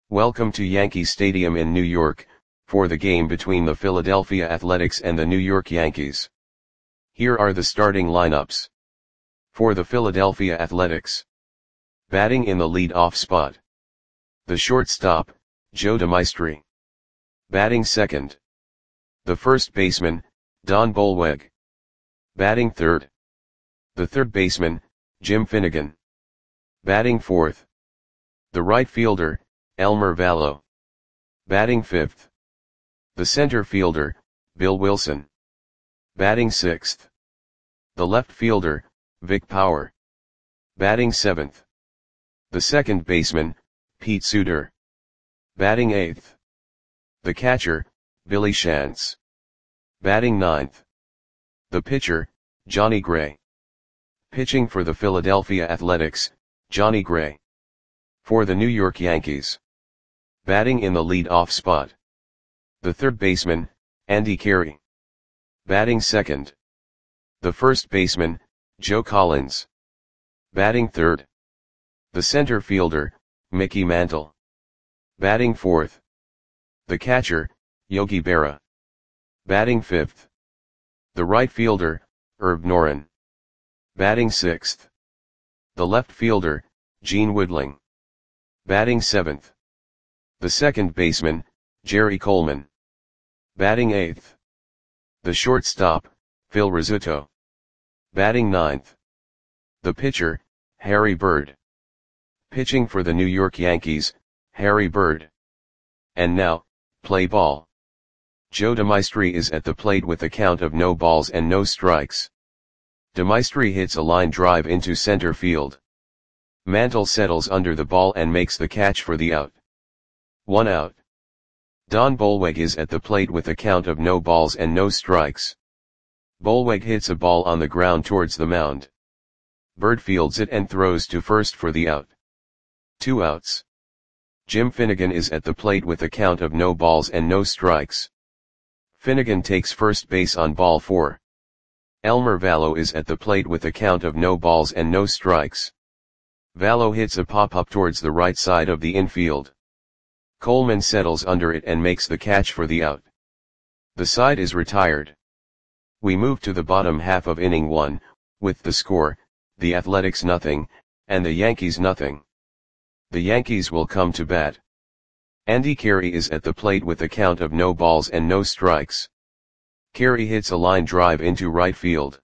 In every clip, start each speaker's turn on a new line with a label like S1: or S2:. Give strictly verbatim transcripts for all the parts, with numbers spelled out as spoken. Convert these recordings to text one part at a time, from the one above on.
S1: Welcome to Yankee Stadium in New York, for the game between the Philadelphia Athletics and the New York Yankees. Here are the starting lineups. For the Philadelphia Athletics. Batting in the lead-off spot. The shortstop, Joe DeMaestri. Batting second. The first baseman, Don Bolweg. Batting third. The third baseman, Jim Finnegan. Batting fourth. The right fielder, Elmer Valo. Batting fifth. The center fielder, Bill Wilson. Batting sixth. The left fielder, Vic Power. Batting seventh. The second baseman, Pete Suter. Batting eighth. The catcher, Billy Shantz. Batting ninth. The pitcher, Johnny Gray. Pitching for the Philadelphia Athletics, Johnny Gray. For the New York Yankees. Batting in the lead-off spot. The third baseman, Andy Carey. Batting second. The first baseman, Joe Collins. Batting third. The center fielder, Mickey Mantle. Batting fourth. The catcher, Yogi Berra. Batting fifth. The right fielder, Herb Noren. Batting sixth. The left fielder, Gene Woodling. Batting seventh. The second baseman, Jerry Coleman. Batting eighth. The shortstop, Phil Rizzuto. Batting ninth. The pitcher, Harry Bird. Pitching for the New York Yankees, Harry Bird. And now, play ball. Joe DeMaestri is at the plate with a count of no balls and no strikes. DeMaestri hits a line drive into center field. Mantle settles under the ball and makes the catch for the out. One out. Don Bolweg is at the plate with a count of no balls and no strikes. Bolweg hits a ball on the ground towards the mound. Bird fields it and throws to first for the out. Two outs. Jim Finnegan is at the plate with a count of no balls and no strikes. Finnegan takes first base on ball four. Elmer Valo is at the plate with a count of no balls and no strikes. Valo hits a pop-up towards the right side of the infield. Coleman settles under it and makes the catch for the out. The side is retired. We move to the bottom half of inning one, with the score, the Athletics nothing, and the Yankees nothing. The Yankees will come to bat. Andy Carey is at the plate with a count of no balls and no strikes. Carey hits a line drive into right field.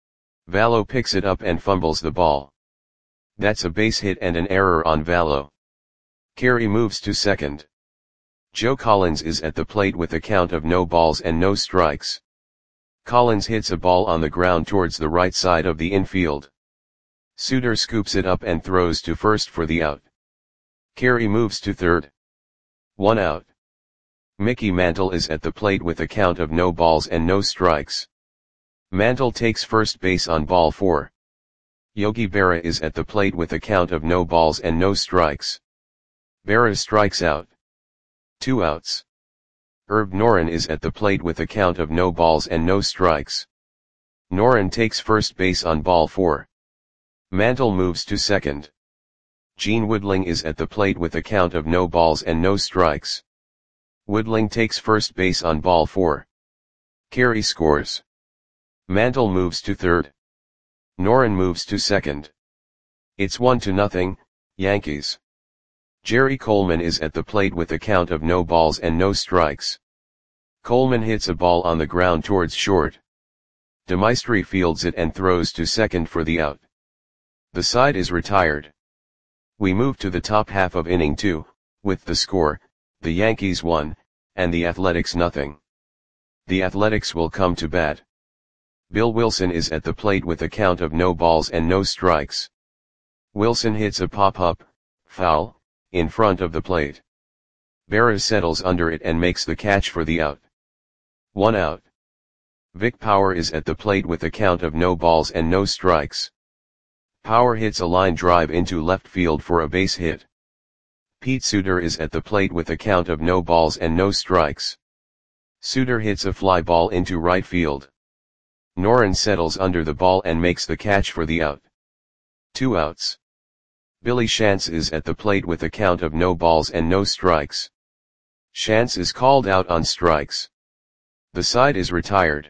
S1: Valo picks it up and fumbles the ball. That's a base hit and an error on Valo. Carey moves to second. Joe Collins is at the plate with a count of no balls and no strikes. Collins hits a ball on the ground towards the right side of the infield. Suter scoops it up and throws to first for the out. Carey moves to third. One out. Mickey Mantle is at the plate with a count of no balls and no strikes. Mantle takes first base on ball four. Yogi Berra is at the plate with a count of no balls and no strikes. Berra strikes out. Two outs. Herb Noren is at the plate with a count of no balls and no strikes. Noren takes first base on ball four. Mantle moves to second. Gene Woodling is at the plate with a count of no balls and no strikes. Woodling takes first base on ball four. Carey scores. Mantle moves to third. Noren moves to second. It's one to nothing, Yankees. Jerry Coleman is at the plate with a count of no balls and no strikes. Coleman hits a ball on the ground towards short. DeMaestri fields it and throws to second for the out. The side is retired. We move to the top half of inning two, with the score, the Yankees one, and the Athletics nothing. The Athletics will come to bat. Bill Wilson is at the plate with a count of no balls and no strikes. Wilson hits a pop-up, foul, in front of the plate. Berra settles under it and makes the catch for the out. One out. Vic Power is at the plate with a count of no balls and no strikes. Power hits a line drive into left field for a base hit. Pete Suter is at the plate with a count of no balls and no strikes. Suter hits a fly ball into right field. Noren settles under the ball and makes the catch for the out. Two outs. Billy Shantz is at the plate with a count of no balls and no strikes. Shantz is called out on strikes. The side is retired.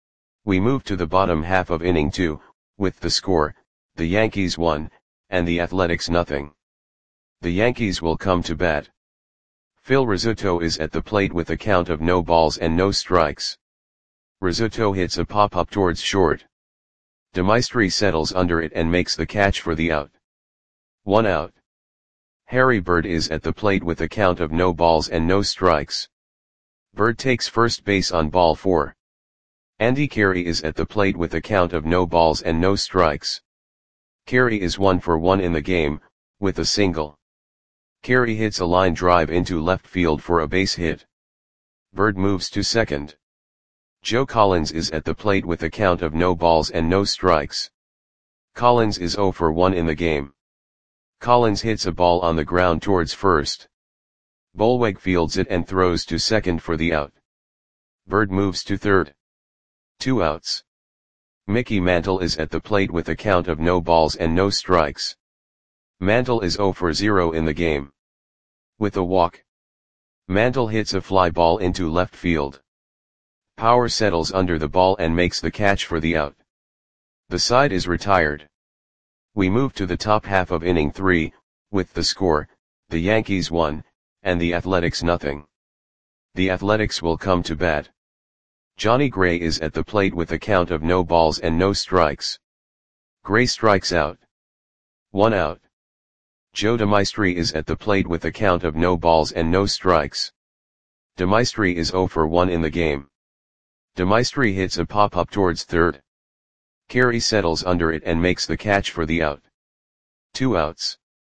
S1: We move to the bottom half of inning two, with the score, the Yankees one, and the Athletics nothing. The Yankees will come to bat. Phil Rizzuto is at the plate with a count of no balls and no strikes. Rizzuto hits a pop-up towards short. DeMaestri settles under it and makes the catch for the out. One out. Harry Bird is at the plate with a count of no balls and no strikes. Bird takes first base on ball four. Andy Carey is at the plate with a count of no balls and no strikes. Carey is one for one in the game, with a single. Carey hits a line drive into left field for a base hit. Bird moves to second. Joe Collins is at the plate with a count of no balls and no strikes. Collins is zero for one in the game. Collins hits a ball on the ground towards first. Bollweg fields it and throws to second for the out. Bird moves to third. Two outs. Mickey Mantle is at the plate with a count of no balls and no strikes. Mantle is zero for zero in the game. With a walk. Mantle hits a fly ball into left field. Power settles under the ball and makes the catch for the out. The side is retired. We move to the top half of inning three, with the score, the Yankees one, and the Athletics nothing. The Athletics will come to bat. Johnny Gray is at the plate with a count of no balls and no strikes. Gray strikes out. One out. Joe DeMaestri is at the plate with a count of no balls and no strikes. DeMaestri is zero for one in the game. DeMaestri hits a pop-up towards third. Carey settles under it and makes the catch for the out. Two outs.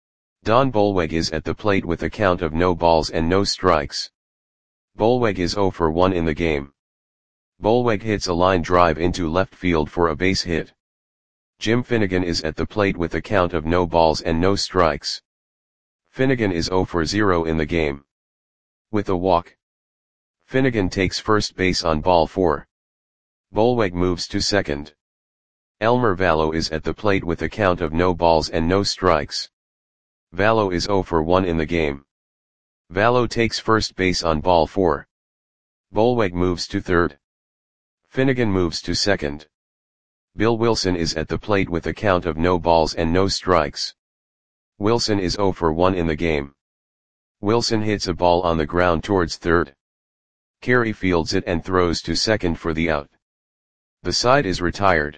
S1: Don Bollweg is at the plate with a count of no balls and no strikes. Bollweg is zero for one in the game. Bollweg hits a line drive into left field for a base hit. Jim Finnegan is at the plate with a count of no balls and no strikes. Finnegan is zero for zero in the game. With a walk. Finnegan takes first base on ball four. Bollweg moves to second. Elmer Vallo is at the plate with a count of no balls and no strikes. Vallo is zero for one in the game. Vallo takes first base on ball four. Bollweg moves to third. Finnegan moves to second. Bill Wilson is at the plate with a count of no balls and no strikes. Wilson is zero for one in the game. Wilson hits a ball on the ground towards third. Carey fields it and throws to second for the out. The side is retired.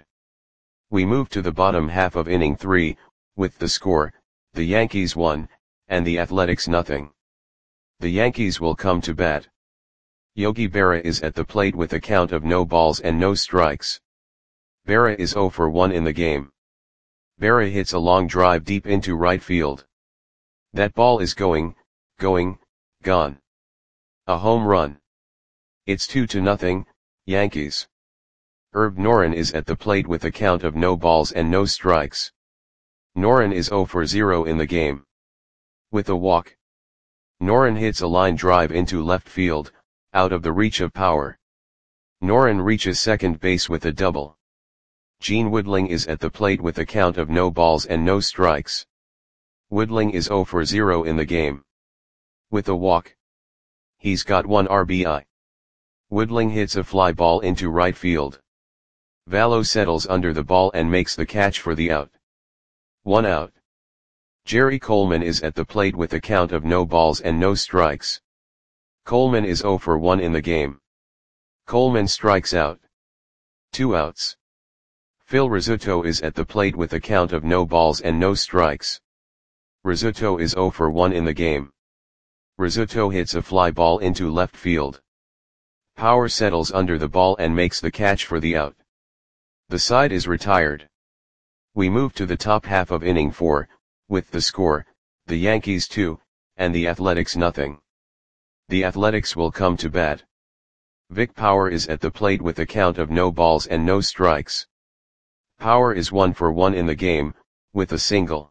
S1: We move to the bottom half of inning three, with the score, the Yankees one, and the Athletics nothing. The Yankees will come to bat. Yogi Berra is at the plate with a count of no balls and no strikes. Berra is zero for one in the game. Berra hits a long drive deep into right field. That ball is going, going, gone. A home run. It's two to nothing, Yankees. Herb Noren is at the plate with a count of no balls and no strikes. Noren is zero for zero in the game. With a walk. Noren hits a line drive into left field, out of the reach of power. Noren reaches second base with a double. Gene Woodling is at the plate with a count of no balls and no strikes. Woodling is zero for zero in the game. With a walk. He's got one R B I. Woodling hits a fly ball into right field. Vallo settles under the ball and makes the catch for the out. One out. Jerry Coleman is at the plate with a count of no balls and no strikes. Coleman is zero for one in the game. Coleman strikes out. Two outs. Phil Rizzuto is at the plate with a count of no balls and no strikes. Rizzuto is zero for one in the game. Rizzuto hits a fly ball into left field. Power settles under the ball and makes the catch for the out. The side is retired. We move to the top half of inning four, with the score, the Yankees two, and the Athletics nothing. The Athletics will come to bat. Vic Power is at the plate with a count of no balls and no strikes. Power is one for one in the game, with a single.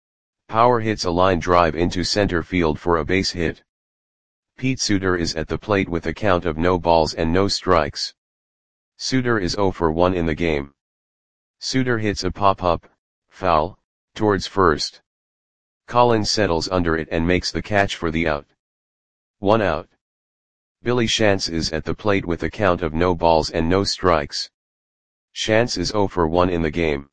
S1: Power hits a line drive into center field for a base hit. Pete Suter is at the plate with a count of no balls and no strikes. Suter is zero for one in the game. Suter hits a pop-up, foul, towards first. Collins settles under it and makes the catch for the out. One out. Billy Shantz is at the plate with a count of no balls and no strikes. Shantz is zero for one in the game.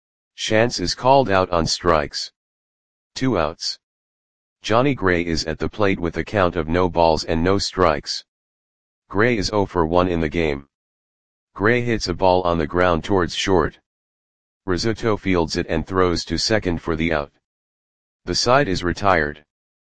S1: Shantz is called out on strikes. Two outs. Johnny Gray is at the plate with a count of no balls and no strikes. Gray is zero for one in the game. Gray hits a ball on the ground towards short. Rizzuto fields it and throws to second for the out. The side is retired.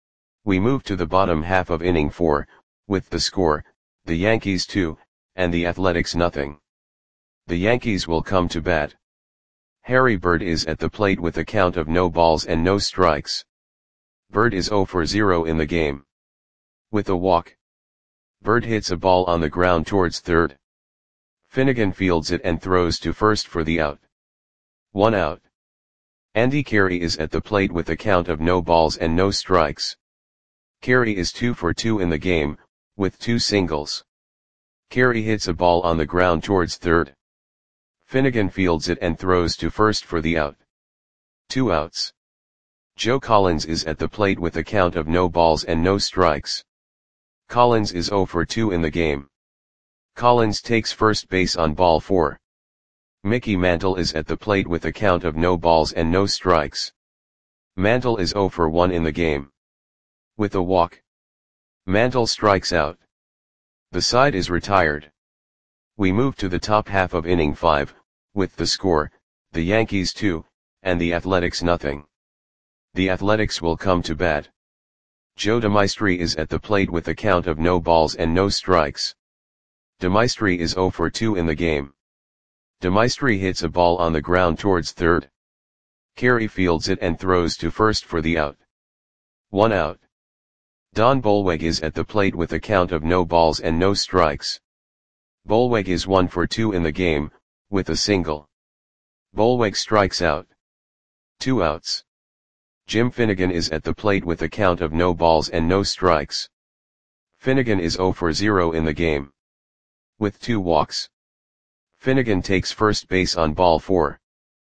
S1: We move to the bottom half of inning four, with the score, the Yankees two, and the Athletics nothing. The Yankees will come to bat. Harry Bird is at the plate with a count of no balls and no strikes. Bird is zero for zero in the game. With a walk. Bird hits a ball on the ground towards third. Finnegan fields it and throws to first for the out. One out. Andy Carey is at the plate with a count of no balls and no strikes. Carey is two for two in the game, with two singles. Carey hits a ball on the ground towards third. Finnegan fields it and throws to first for the out. Two outs. Joe Collins is at the plate with a count of no balls and no strikes. Collins is zero for two in the game. Collins takes first base on ball four. Mickey Mantle is at the plate with a count of no balls and no strikes. Mantle is zero for one in the game. With a walk. Mantle strikes out. The side is retired. We move to the top half of inning five, with the score, the Yankees two, and the Athletics nothing. The Athletics will come to bat. Joe DeMaestri is at the plate with a count of no balls and no strikes. DeMaestri is zero for two in the game. DeMaestri hits a ball on the ground towards third. Carey fields it and throws to first for the out. One out. Don Bolweg is at the plate with a count of no balls and no strikes. Bolweg is one for two in the game, with a single. Bolweg strikes out. Two outs. Jim Finnegan is at the plate with a count of no balls and no strikes. Finnegan is zero for zero in the game. With two walks. Finnegan takes first base on ball four.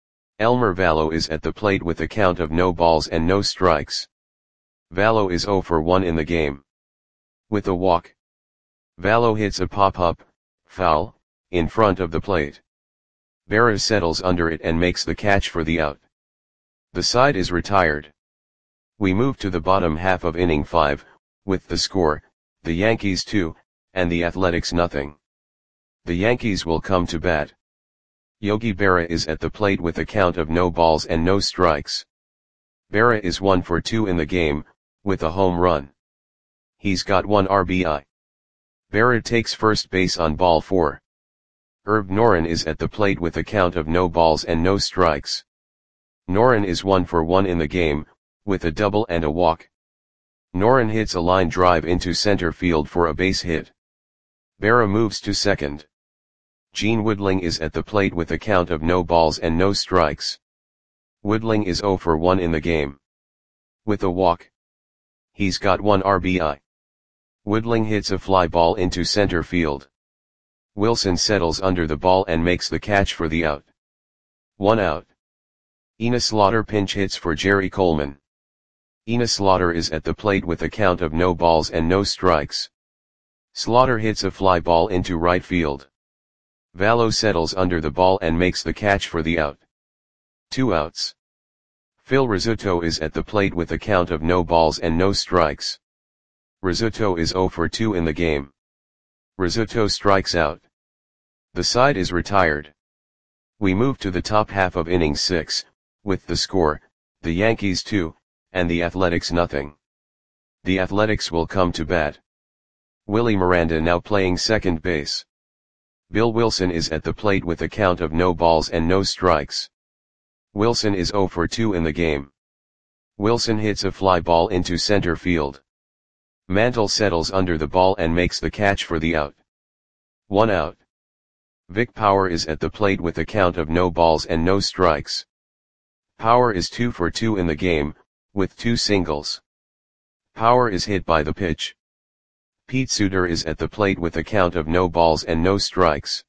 S1: Elmer Vallo is at the plate with a count of no balls and no strikes. Vallo is zero for one in the game. With a walk. Vallo hits a pop-up, foul, in front of the plate. Berra settles under it and makes the catch for the out. The side is retired. We move to the bottom half of inning five, with the score, the Yankees two, and the Athletics nothing. The Yankees will come to bat. Yogi Berra is at the plate with a count of no balls and no strikes. Berra is one for two in the game, with a home run. He's got one R B I. Berra takes first base on ball four. Herb Noren is at the plate with a count of no balls and no strikes. Noren is one for one in the game, with a double and a walk. Noren hits a line drive into center field for a base hit. Berra moves to second. Gene Woodling is at the plate with a count of no balls and no strikes. Woodling is zero for one in the game. With a walk. He's got one R B I. Woodling hits a fly ball into center field. Wilson settles under the ball and makes the catch for the out. One out. Enos Slaughter pinch hits for Jerry Coleman. Enos Slaughter is at the plate with a count of no balls and no strikes. Slaughter hits a fly ball into right field. Vallo settles under the ball and makes the catch for the out. Two outs. Phil Rizzuto is at the plate with a count of no balls and no strikes. Rizzuto is zero for two in the game. Rizzuto strikes out. The side is retired. We move to the top half of inning six, with the score, the Yankees two, and the Athletics nothing. The Athletics will come to bat. Willie Miranda now playing second base. Bill Wilson is at the plate with a count of no balls and no strikes. Wilson is zero for two in the game. Wilson hits a fly ball into center field. Mantle settles under the ball and makes the catch for the out. One out. Vic Power is at the plate with a count of no balls and no strikes. Power is two for two in the game, with two singles. Power is hit by the pitch. Pete Suter is at the plate with a count of no balls and no strikes.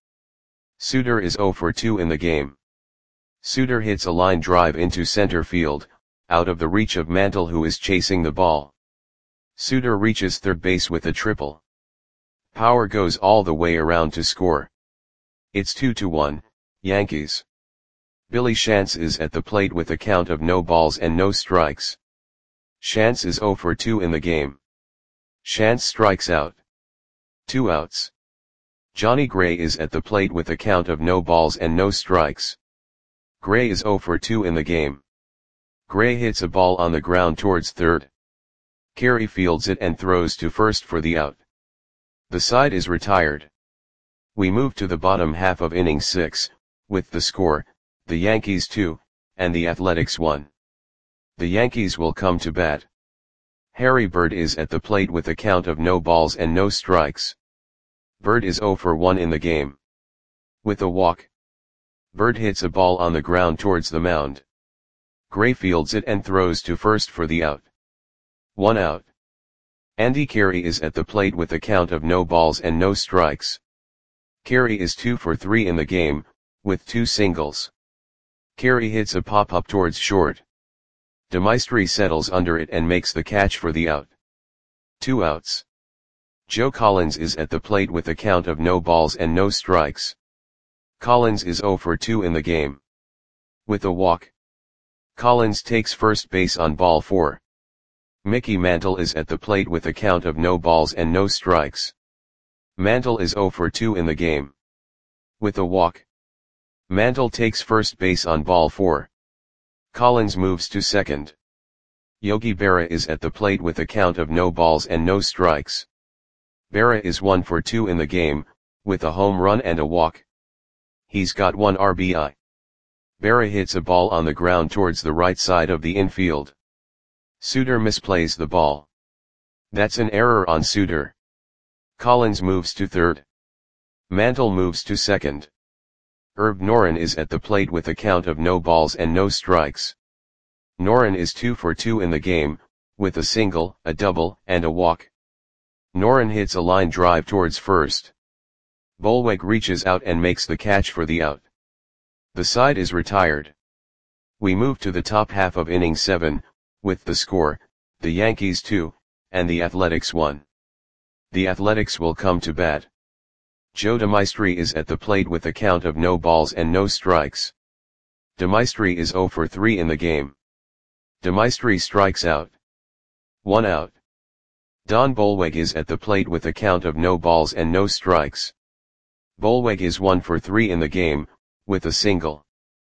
S1: Suter is zero for two in the game. Suter hits a line drive into center field, out of the reach of Mantle, who is chasing the ball. Suter reaches third base with a triple. Power goes all the way around to score. It's two to one, Yankees. Billy Shantz is at the plate with a count of no balls and no strikes. Shantz is oh for two in the game. Shantz strikes out. Two outs. Johnny Gray is at the plate with a count of no balls and no strikes. Gray is oh for two in the game. Gray hits a ball on the ground towards third. Carey fields it and throws to first for the out. The side is retired. We move to the bottom half of inning six, with the score, the Yankees two, and the Athletics one. The Yankees will come to bat. Harry Bird is at the plate with a count of no balls and no strikes. Bird is oh for one in the game. With a walk. Bird hits a ball on the ground towards the mound. Gray fields it and throws to first for the out. One out. Andy Carey is at the plate with a count of no balls and no strikes. Carey is two for three in the game, with two singles. Carey hits a pop-up towards short. DeMaestri settles under it and makes the catch for the out. Two outs. Joe Collins is at the plate with a count of no balls and no strikes. Collins is oh for two in the game. With a walk. Collins takes first base on ball four. Mickey Mantle is at the plate with a count of no balls and no strikes. Mantle is oh for two in the game. With a walk. Mantle takes first base on ball four. Collins moves to second. Yogi Berra is at the plate with a count of no balls and no strikes. Berra is one for two in the game, with a home run and a walk. He's got one R B I. Berra hits a ball on the ground towards the right side of the infield. Suter misplays the ball. That's an error on Suter. Collins moves to third. Mantle moves to second. Herb Noren is at the plate with a count of no balls and no strikes. Noren is two for two in the game, with a single, a double, and a walk. Noren hits a line drive towards first. Bolweg reaches out and makes the catch for the out. The side is retired. We move to the top half of inning seven, with the score, the Yankees two, and the Athletics one. The Athletics will come to bat. Joe DeMaestri is at the plate with a count of no balls and no strikes. DeMaestri is oh for three in the game. DeMaestri strikes out. One out. Don Bolweg is at the plate with a count of no balls and no strikes. Bolweg is one for three in the game, with a single.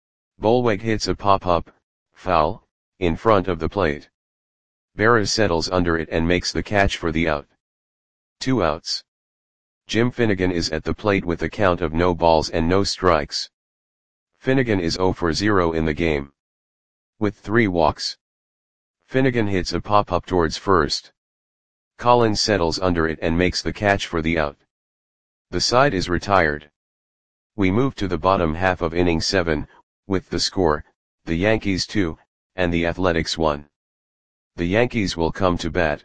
S1: Bolweg hits a pop-up, foul, in front of the plate. Berra settles under it and makes the catch for the out. Two outs. Jim Finnegan is at the plate with a count of no balls and no strikes. Finnegan is oh for zero in the game. With three walks. Finnegan hits a pop-up towards first. Collins settles under it and makes the catch for the out. The side is retired. We move to the bottom half of inning seven, with the score, the Yankees two, and the Athletics one. The Yankees will come to bat.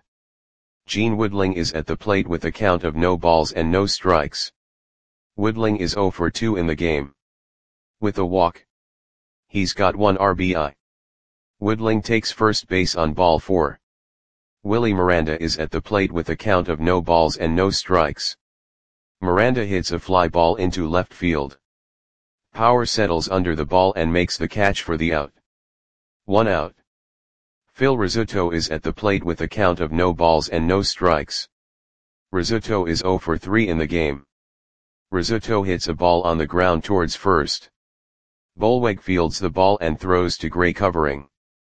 S1: Gene Woodling is at the plate with a count of no balls and no strikes. Woodling is oh for two in the game. With a walk. He's got one R B I. Woodling takes first base on ball four. Willie Miranda is at the plate with a count of no balls and no strikes. Miranda hits a fly ball into left field. Power settles under the ball and makes the catch for the out. One out. Phil Rizzuto is at the plate with a count of no balls and no strikes. Rizzuto is oh for three in the game. Rizzuto hits a ball on the ground towards first. Bolweg fields the ball and throws to Gray covering.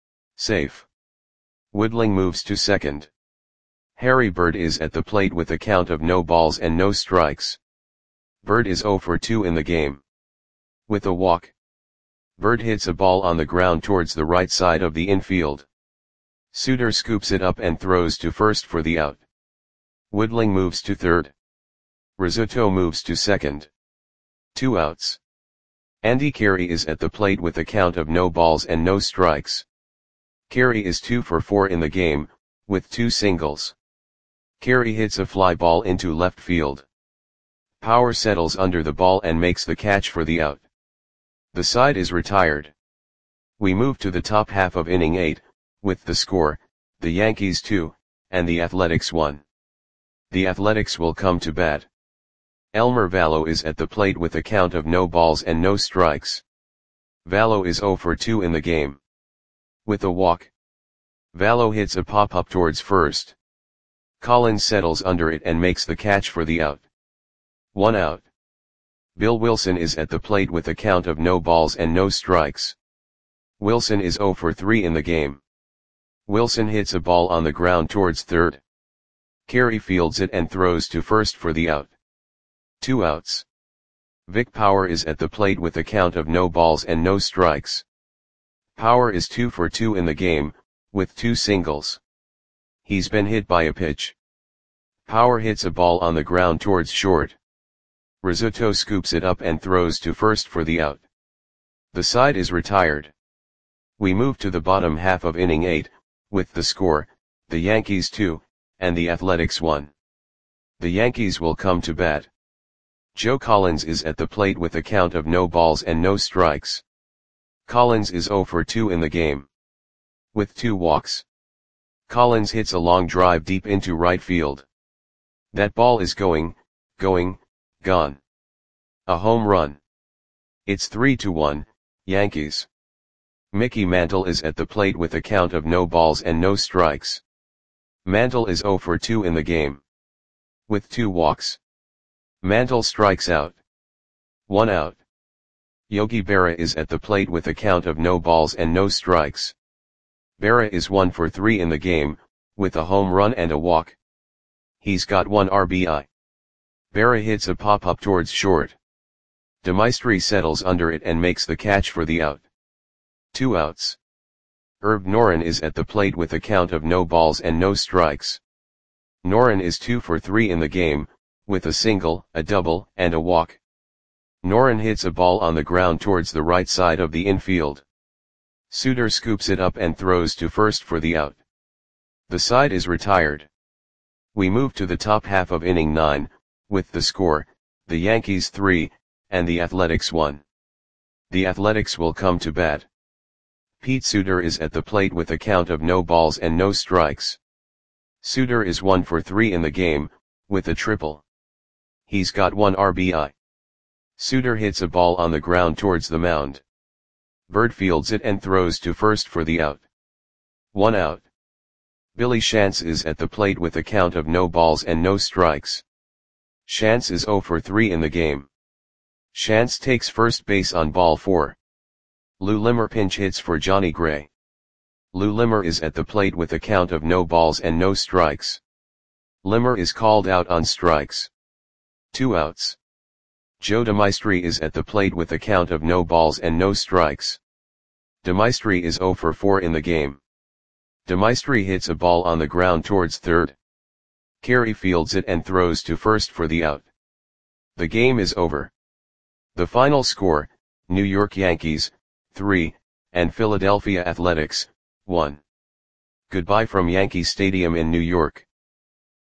S1: Safe. Woodling moves to second. Harry Bird is at the plate with a count of no balls and no strikes. Bird is oh for two in the game. With a walk. Bird hits a ball on the ground towards the right side of the infield. Suter scoops it up and throws to first for the out. Woodling moves to third. Rizzuto moves to second. Two outs. Andy Carey is at the plate with a count of no balls and no strikes. Carey is two for four in the game, with two singles. Carey hits a fly ball into left field. Power settles under the ball and makes the catch for the out. The side is retired. We move to the top half of inning eight, with the score, the Yankees two, and the Athletics one. The Athletics will come to bat. Elmer Valo is at the plate with a count of no balls and no strikes. Valo is zero for two in the game. With a walk, Valo hits a pop-up towards first. Collins settles under it and makes the catch for the out. One out. Bill Wilson is at the plate with a count of no balls and no strikes. Wilson is zero for three in the game. Wilson hits a ball on the ground towards third. Carey fields it and throws to first for the out. Two outs. Vic Power is at the plate with a count of no balls and no strikes. Power is two for two in the game, with two singles. He's been hit by a pitch. Power hits a ball on the ground towards short. Rizzuto scoops it up and throws to first for the out. The side is retired. We move to the bottom half of inning eight, with the score, the Yankees two, and the Athletics one. The Yankees will come to bat. Joe Collins is at the plate with a count of no balls and no strikes. Collins is zero for two in the game. With two walks, Collins hits a long drive deep into right field. That ball is going, going, gone. A home run. It's three to one, Yankees. Mickey Mantle is at the plate with a count of no balls and no strikes. Mantle is zero for two in the game. With two walks, Mantle strikes out. One out. Yogi Berra is at the plate with a count of no balls and no strikes. Berra is one for three in the game, with a home run and a walk. He's got one R B I. Berra hits a pop-up towards short. DeMaestri settles under it and makes the catch for the out. Two outs. Herb Noren is at the plate with a count of no balls and no strikes. Noren is two for three in the game, with a single, a double, and a walk. Noren hits a ball on the ground towards the right side of the infield. Suter scoops it up and throws to first for the out. The side is retired. We move to the top half of inning nine, with the score, the Yankees three, and the Athletics one. The Athletics will come to bat. Pete Suter is at the plate with a count of no balls and no strikes. Suter is one for three in the game, with a triple. He's got one R B I. Suter hits a ball on the ground towards the mound. Bird fields it and throws to first for the out. One out. Billy Shantz is at the plate with a count of no balls and no strikes. Shantz is zero for three in the game. Shantz takes first base on ball four. Lou Limmer pinch hits for Johnny Gray. Lou Limmer is at the plate with a count of no balls and no strikes. Limmer is called out on strikes. Two outs. Joe DeMaestri is at the plate with a count of no balls and no strikes. DeMaestri is zero for four in the game. DeMaestri hits a ball on the ground towards third. Carey fields it and throws to first for the out. The game is over. The final score, New York Yankees, three, and Philadelphia Athletics, one. Goodbye from Yankee Stadium in New York.